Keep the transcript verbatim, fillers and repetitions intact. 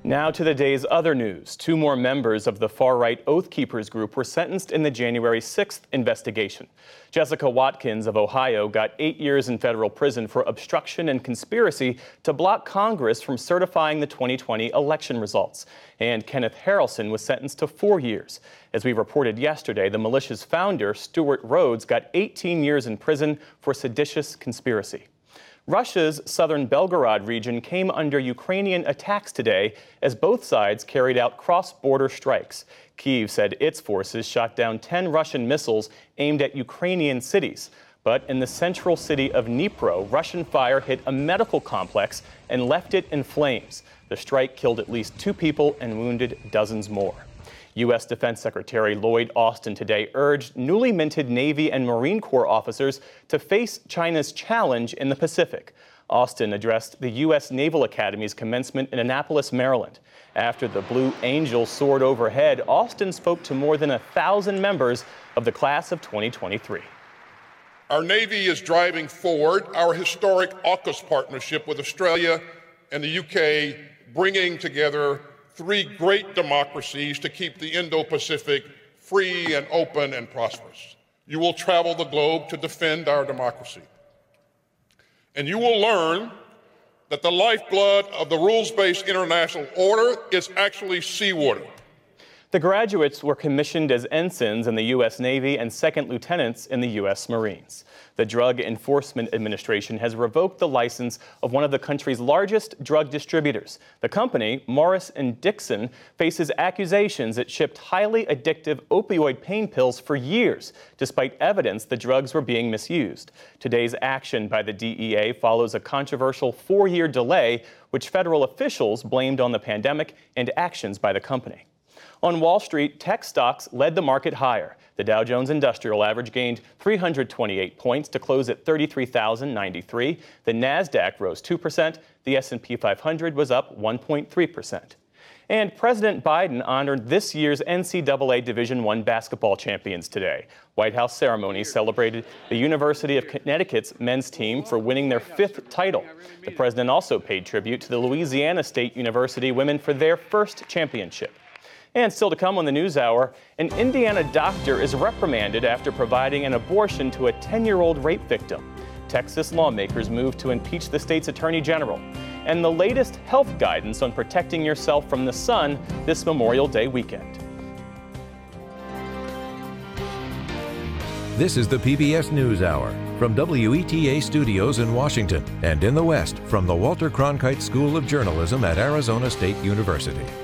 Now to the day's other news. Two more members of the far-right Oath Keepers group were sentenced in the January sixth investigation. Jessica Watkins of Ohio got eight years in federal prison for obstruction and conspiracy to block Congress from certifying the twenty twenty election results. And Kenneth Harrelson was sentenced to four years. As we reported yesterday, the militia's founder, Stewart Rhodes, got eighteen years in prison for seditious conspiracy. Russia's southern Belgorod region came under Ukrainian attacks today as both sides carried out cross-border strikes. Kyiv said its forces shot down ten Russian missiles aimed at Ukrainian cities. But in the central city of Dnipro, Russian fire hit a medical complex and left it in flames. The strike killed at least two people and wounded dozens more. U S Defense Secretary Lloyd Austin today urged newly minted Navy and Marine Corps officers to face China's challenge in the Pacific. Austin addressed the U S Naval Academy's commencement in Annapolis, Maryland. After the Blue Angel soared overhead, Austin spoke to more than a thousand members of the class of twenty twenty-three. Our Navy is driving forward our historic AUKUS partnership with Australia and the U K, bringing together three great democracies to keep the Indo-Pacific free and open and prosperous. You will travel the globe to defend our democracy. And you will learn that the lifeblood of the rules-based international order is actually seawater. The graduates were commissioned as ensigns in the U S Navy and second lieutenants in the U S Marines. The Drug Enforcement Administration has revoked the license of one of the country's largest drug distributors. The company, Morris and Dixon, faces accusations it shipped highly addictive opioid pain pills for years, despite evidence the drugs were being misused. Today's action by the D E A follows a controversial four-year delay, which federal officials blamed on the pandemic and actions by the company. On Wall Street, tech stocks led the market higher. The Dow Jones Industrial Average gained three hundred twenty-eight points to close at thirty-three thousand ninety-three. The Nasdaq rose two percent. The S and P five hundred was up one point three percent. And President Biden honored this year's N C double A Division one basketball champions today. White House ceremonies celebrated the University of Connecticut's men's team for winning their fifth title. The president also paid tribute to the Louisiana State University women for their first championship. And still to come on the NewsHour, an Indiana doctor is reprimanded after providing an abortion to a ten-year-old rape victim. Texas lawmakers move to impeach the state's attorney general. And the latest health guidance on protecting yourself from the sun this Memorial Day weekend. This is the P B S NewsHour from W E T A Studios in Washington and in the West from the Walter Cronkite School of Journalism at Arizona State University.